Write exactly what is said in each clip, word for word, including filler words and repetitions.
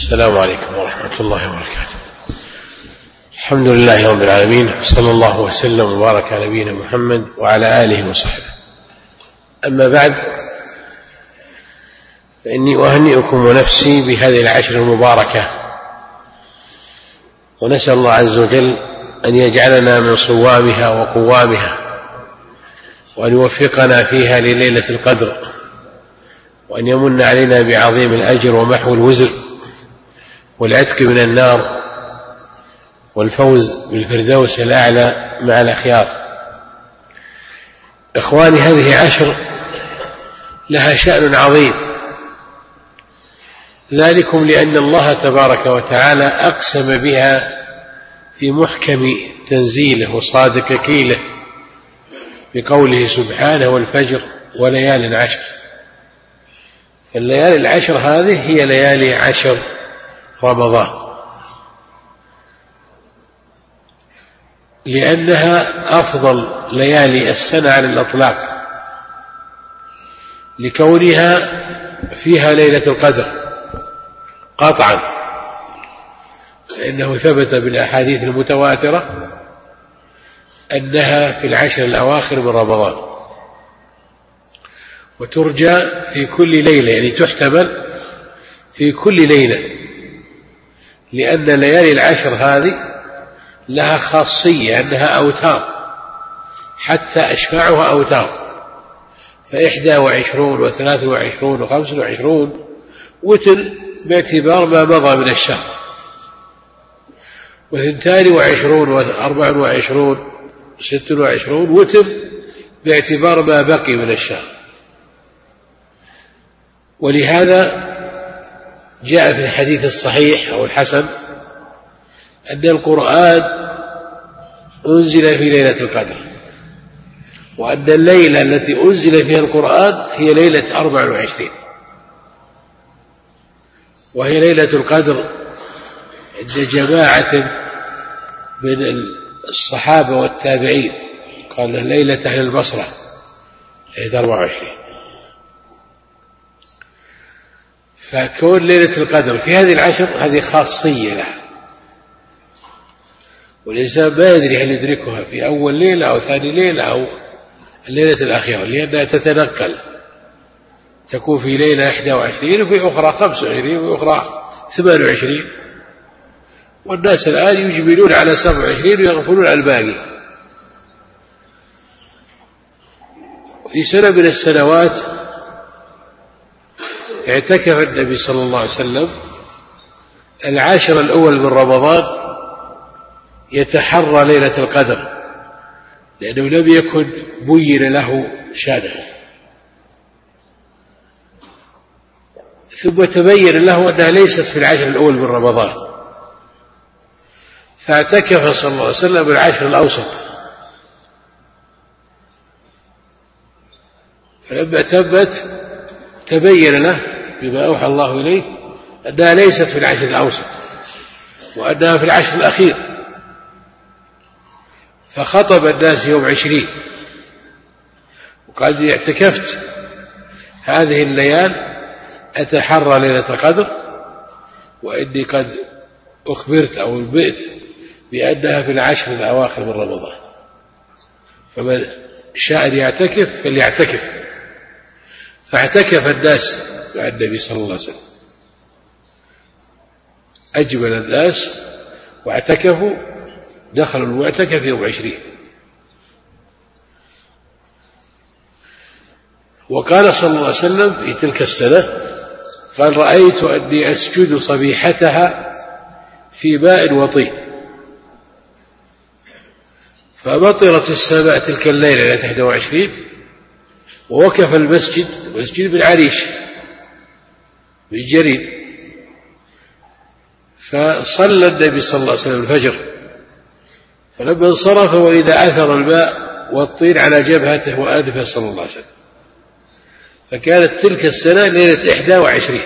السلام عليكم ورحمة الله وبركاته. الحمد لله رب العالمين، صلى الله وسلم وبارك على نبينا محمد وعلى آله وصحبه. أما بعد، فإني أهنئكم ونفسي بهذه العشر المباركة، ونسأل الله عز وجل أن يجعلنا من صوامها وقوامها، وأن يوفقنا فيها لليلة القدر، وأن يمن علينا بعظيم الأجر ومحو الوزر والعتق من النار والفوز بالفردوس الأعلى مع الأخيار. إخواني، هذه عشر لها شأن عظيم، ذلكم لأن الله تبارك وتعالى أقسم بها في محكم تنزيله وصادق كيله بقوله سبحانه: والفجر وليال عشر. فالليالي العشر هذه هي ليالي عشر رمضان، لأنها أفضل ليالي السنة على الإطلاق، لكونها فيها ليلة القدر قطعا، لأنه ثبت بالأحاديث المتواترة أنها في العشر الأواخر من رمضان، وترجى في كل ليلة، يعني تحتمل في كل ليلة، لأن ليالي العشر هذه لها خاصية أنها أوتار، حتى أشفعها أوتار، فإحدى وعشرون وثلاث وعشرون وخمس وعشرون وتر باعتبار ما مضى من الشهر، وثنتان وعشرون وأربع وعشرون ست وعشرون وتر باعتبار ما بقي من الشهر. ولهذا جاء في الحديث الصحيح أو الحسن أن القرآن أنزل في ليلة القدر، وأن الليلة التي أنزل فيها القرآن هي ليلة أربع وعشرين، وهي ليلة القدر عند جماعة من الصحابة والتابعين، قال ليلة أهل البصرة ليلة أربع وعشرين. فكون ليلة القدر في هذه العشر هذه خاصية لها، والإنسان ما يدري هل يدركها في أول ليلة أو ثاني ليلة أو الليلة الأخيرة، لأنها تتنقل، تكون في ليلة إحدى وعشرين وفي أخرى خمس وعشرين وفي أخرى ثمان وعشرين، والناس الآن يجملون على سبع وعشرين ويغفلون عن الباقي. وفي سنة من السنوات اعتكف النبي صلى الله عليه وسلم العاشر الأول من رمضان يتحرى ليلة القدر، لأنه لم يكن بين له شأنه، ثم تبين له أنها ليست في العاشر الأول من رمضان، فاعتكف صلى الله عليه وسلم العاشر الأوسط، فلما تمت تبين له بما أوحى الله إليه أنها ليست في العشر الأوسط، وأنها في العشر الأخير، فخطب الناس يوم عشرين وقال: اعتكفت هذه الليال أتحرى ليلة القدر، وإني قد أخبرت أو انبئت بأنها في العشر الأواخر من رمضان، فمن شاء أن يعتكف فليعتكف. فاعتكف الناس مع النبي صلى الله عليه وسلم، أجمل الناس واعتكفوا، دخلوا المعتكف يوم عشرين. وقال صلى الله عليه وسلم في تلك السنة، قال: رأيت أني أسجد صبيحتها في ماء وطين، فمطرت السماء تلك الليلة ليلة إحدى وعشرين، ووقف المسجد، مسجد بالعريش بالجريد، فصلى النبي صلى الله عليه وسلم الفجر، فلما انصرف وإذا أثر الماء والطين على جبهته وأنفه صلى الله عليه وسلم. فكانت تلك السنة ليلة إحدى وعشرين.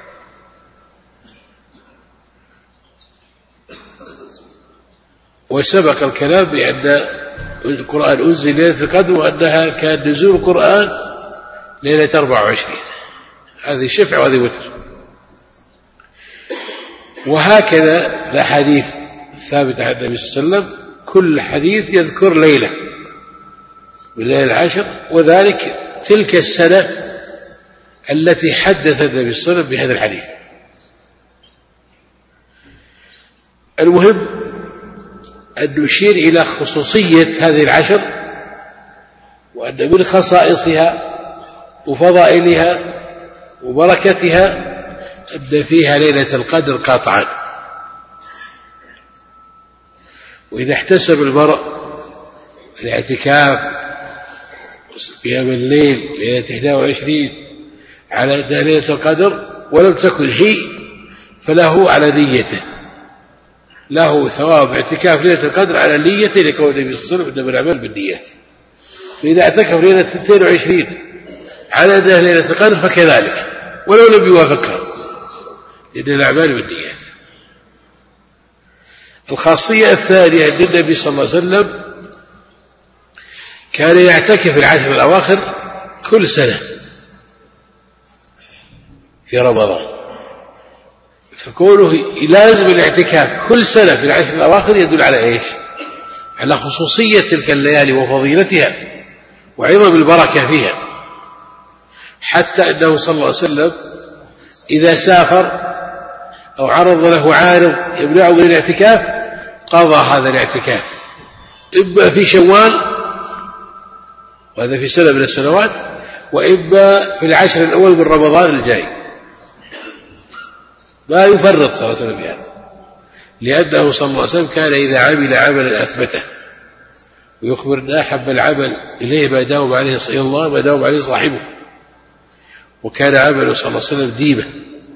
وسبق الكلام بأن القرآن أنزل ليلة القدر، وأنها كان نزول القرآن ليلة أربع وعشرين، هذه شفع وهذه وتر. وهكذا الأحاديث الثابتة عن النبي صلى الله عليه وسلم كل حديث يذكر ليلة من ليالي العشر، وذلك تلك السنة التي حدث النبي صلى الله عليه وسلم بهذا الحديث. المهم أن نشير إلى خصوصية هذه العشر، وأن من خصائصها وفضائلها وبركتها أن فيها ليلة القدر قطعا. وإذا احتسب المرء الاعتكاف قيام الليل ليلة إحدى وعشرين على أنها ليلة القدر ولم تكن هي، فله على نيته، له ثواب اعتكاف ليلة القدر على نيته، لقول النبي صلى الله عليه وسلم إنما الأعمال بالنيات. فإذا اعتكف ليلة اثنين وعشرين على أنها ليلة القدر فكذلك ولو لم يوافقها، لأن الأعمال بالنيات. الخاصية الثانية أن النبي صلى الله عليه وسلم كان يعتكف العشر الأواخر كل سنة في رمضان، فكونه لازم الاعتكاف كل سنة في العشر الأواخر يدل على إيش؟ على خصوصية تلك الليالي وفضيلتها وعظم البركة فيها، حتى أنه صلى الله عليه وسلم إذا سافر أو عرض له عارض يمنعه من الاعتكاف قضى هذا الاعتكاف إما في شوال، وهذا في سنة من السنوات، وإما في العشر الأول من رمضان الجاي، ما يفرط صلى الله عليه وسلم يعني، لأنه صلى الله عليه وسلم كان إذا عمل عملا أثبته، ويخبر أن أحب العمل إليه ما داوم عليه صلى الله ما داوم عليه صاحبه، وكان عمله صلى الله عليه وسلم ديما.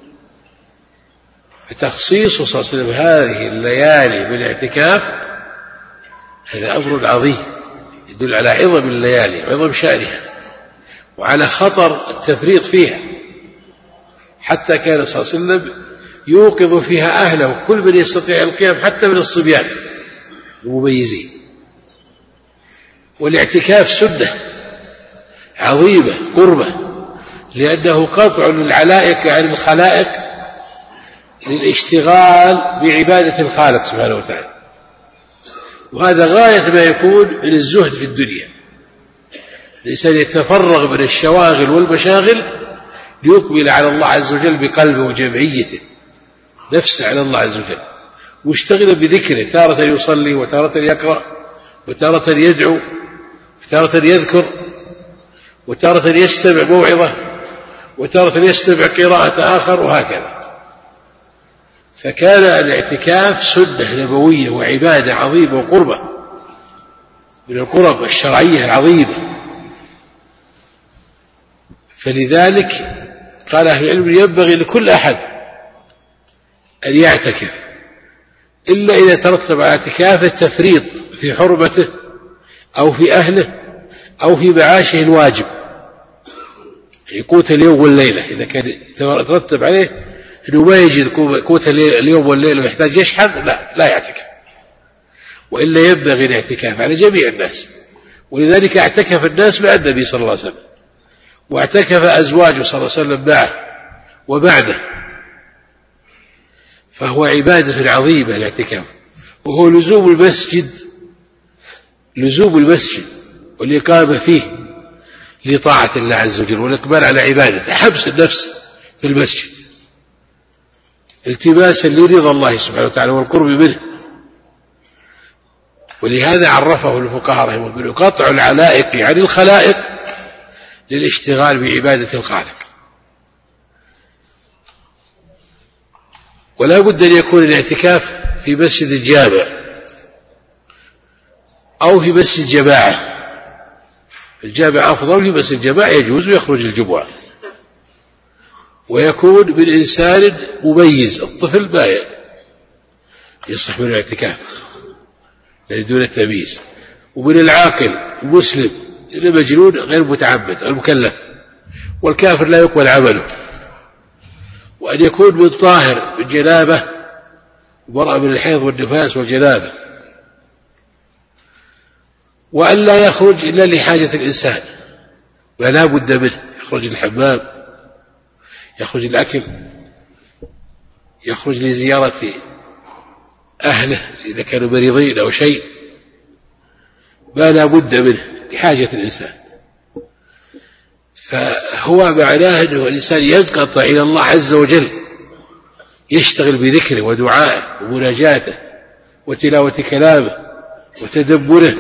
فتخصيص صلى الله عليه وسلم هذه الليالي بالاعتكاف هذا أمر عظيم يدل على عظم الليالي وعظم شأنها وعلى خطر التفريط فيها، حتى كان صلى الله عليه وسلم يوقظ فيها أهله كل من يستطيع القيام حتى من الصبيان المميزين. والاعتكاف سنة عظيمة قربة، لأنه قطع للعلائق عن الخلائق للاشتغال بعبادة الخالق سبحانه وتعالى، وهذا غاية ما يكون من الزهد في الدنيا. الإنسان يتفرغ من الشواغل والمشاغل ليقبل على الله عز وجل بقلبه وجمعيته نفسه على الله عز وجل، واشتغل بذكره، تارة يصلي وتارة يقرأ وتارة يدعو وتارة يذكر وتارة يستمع موعظة وتارة يستمع قراءة آخر، وهكذا. فكان الاعتكاف سنة نبوية وعبادة عظيمة وقربة من القرب الشرعية العظيمة. فلذلك قال أهل العلم ينبغي لكل أحد أن يعتكف، إلا إذا ترتب على اعتكافه تفريط في حرمته أو في أهله أو في معاشه الواجب، يعني قوت اليوم والليلة. إذا كان ترتب عليه أنه ما يجد قوت اليوم والليلة ويحتاج يشحذ، لا لا يعتكف، وإلا ينبغي الاعتكاف على جميع الناس. ولذلك اعتكف الناس مع النبي صلى الله عليه وسلم، واعتكف أزواجه صلى الله عليه وسلم معه وبعده، فهو عبادة عظيمة الاعتكاف، وهو لزوم المسجد لزوم المسجد والإقامة فيه لطاعة الله عز وجل والإقبال على عبادته، حبس النفس في المسجد التماسا لرضا الله سبحانه وتعالى والقرب منه. ولهذا عرفه الفقهاء رحمهم الله قطع العلائق عن الخلائق للاشتغال بعبادة الخالق. ولا بد أن يكون الاعتكاف في مسجد الجامع أو في مسجد جماعة، الجامع أفضل، في مسجد الجماعة يجوز ويخرج الجمعة، ويكون من إنسان مميز، الطفل ما يصح من الاعتكاف دون التمييز، ومن العاقل المسلم المجنون غير متعبد المكلف، والكافر لا يقبل عمله، وأن يكون من طاهر من جنابه وبرأ من الحيض والنفاس والجنابة، وأن لا يخرج إلا لحاجة الإنسان ولا بد منه، يخرج الحمام يخرج الأكل يخرج لزيارة أهله إذا كانوا مريضين أو شيء ما لا بد منه لحاجة الإنسان. فهو معناه أنه الإنسان ينقطع إلى الله عز وجل، يشتغل بذكره ودعائه ومناجاته وتلاوة كلامه وتدبره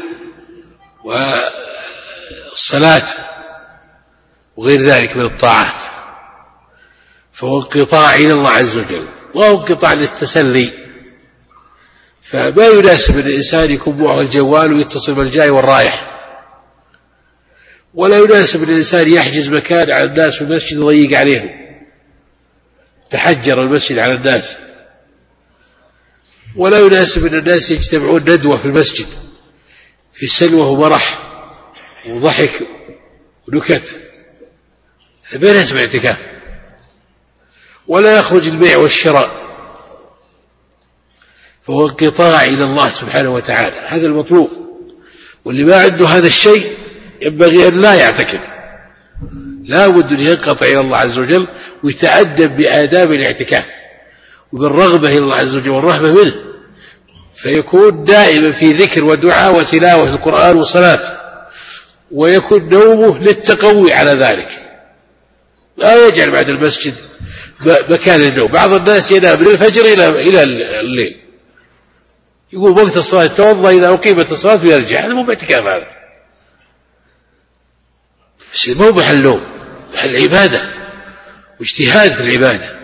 والصلاة وغير ذلك من الطاعات. فهو انقطاع إلى الله عز وجل، وهو انقطاع للتسلي. فما يناسب أن الإنسان يكون معه الجوال ويتصل بالجاي والرايح، ولا يناسب أن الإنسان يحجز مكان على الناس في المسجد ويضيق عليهم، تحجر المسجد على الناس. ولا يناسب أن الناس يجتمعون ندوة في المسجد في سلوى ومرح وضحك ونكت، هذا ما يناسب الاعتكاف. ولا يخرج البيع والشراء، فهو انقطاع إلى الله سبحانه وتعالى، هذا المطلوب. واللي ما عنده هذا الشيء ينبغي أن لا يعتكف، لا بد أن ينقطع إلى الله عز وجل ويتأدب بآداب الاعتكاف وبالرغبة إلى الله عز وجل والرهبة منه، فيكون دائما في ذكر ودعاء وتلاوة القرآن وصلاة، ويكون نومه للتقوي على ذلك، لا يجعل بعد المسجد مكان النوم. بعض الناس ينام من الفجر إلى الليل، يقول وقت الصلاة توضأ إذا أقيمت الصلاة ويرجع، هذا مو باعتكاف، هذا بس مو محل نوم، محل عبادة واجتهاد في العبادة.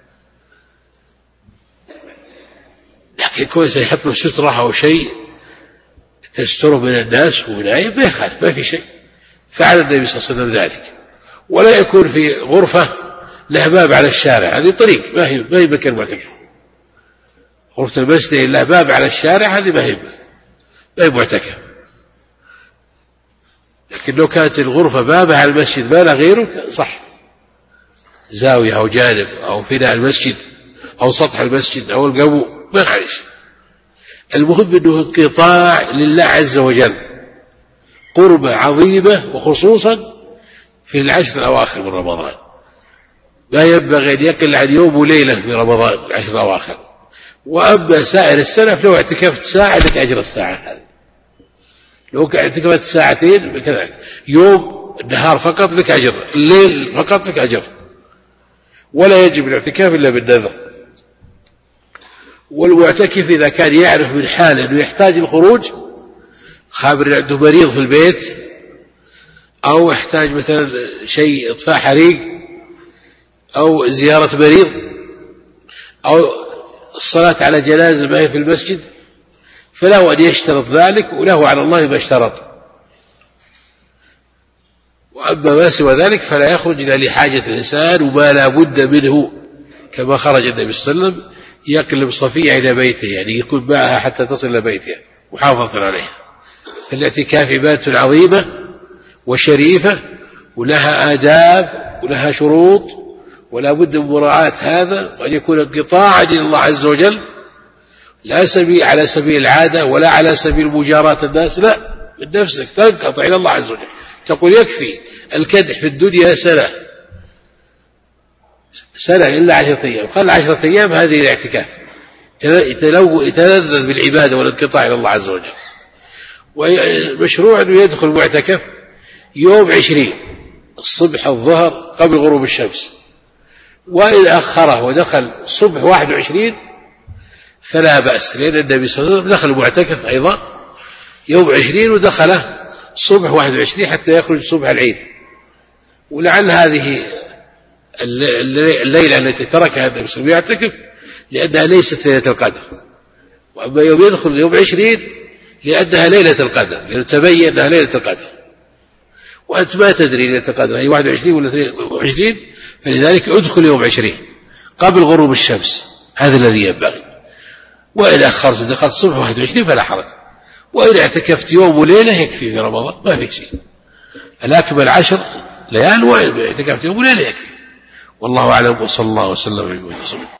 لكن كون سيحط له سترة أو شيء تستره من الناس ومن عيب ما يخالف، ما في شيء. فعل النبي صلى الله عليه وسلم ذلك. ولا يكون في غرفة له باب على الشارع، هذه طريق ما هي ما هي مكان معتكف. غرفة المسجد له باب على الشارع، هذه ما هي ما هي معتكف. لكن لو كانت الغرفة بابها على المسجد ما لا غيره صح، زاوية أو جانب أو فناء المسجد أو سطح المسجد أو القبو ما معلش. المهم أنه انقطاع لله عز وجل، قربة عظيمة، وخصوصا في العشر الأواخر من رمضان. ما ينبغي أن يقل عن يوم وليلة في رمضان العشر الأواخر. وأما سائر السنة فلو اعتكفت ساعة لك أجر الساعة هذه، لو اعتكفت ساعتين كذلك، يوم النهار فقط لك أجر، الليل فقط لك أجر. ولا يجب الاعتكاف إلا بالنذر. والمعتكف إذا كان يعرف من حاله أنه يحتاج الخروج، خابر عنده مريض في البيت أو يحتاج مثلا شيء إطفاء حريق أو زيارة مريض أو الصلاة على جنازة ما هي في المسجد، فله أن يشترط ذلك، وله على الله ما اشترط. وأما ما سوى ذلك فلا يخرج إلا لحاجة الإنسان وما لا بد منه، كما خرج النبي صلى الله عليه وسلم يقلب صفية إلى بيته، يعني يكون معها حتى تصل إلى بيته محافظة عليها. فالاعتكاف عبادة عظيمة وشريفة، ولها آداب ولها شروط، ولا بد من مراعاة هذا، وأن يكون انقطاعا إلى الله عز وجل، لا سبيل على سبيل العادة ولا على سبيل مجاراة الناس، لا، من نفسك تنقطع إلى الله عز وجل. تقول يكفي الكدح في الدنيا سنة سنة إلا عشرة أيام، خل عشرة أيام هذه الاعتكاف، يتلذذ بالعبادة والانقطاع إلى الله عز وجل. ومشروع أنه يدخل معتكف يوم عشرين الصبح الظهر قبل غروب الشمس، وإن أخره ودخل صبح واحد وعشرين فلا بأس، لأن النبي صلى الله عليه وسلم دخل معتكف أيضا يوم عشرين ودخله صبح واحد وعشرين حتى يخرج صبح العيد. ولعل هذه الليلة التي تركها النبي صلى الله عليه وسلم يعتكف لأنها ليست ليلة القدر، وأما يوم يدخل يوم عشرين لأنها ليلة القدر، لأنه تبين أنها ليلة القدر، وأنت ما تدري ليلة القدر هي واحد وعشرين ولا اثنين وعشرين، فلذلك ادخل يوم عشرين قبل غروب الشمس، هذا الذي ينبغي. وإن أخرت ودخلت صبح واحد وعشرين فلا حرج، وإن اعتكفت يوم وليلة يكفي في رمضان ما في شيء. الأكمل عشر ليال، وإن اعتكفت يوم وليلة يكفي. والله أعلم، وصلى الله وسلم على محمد.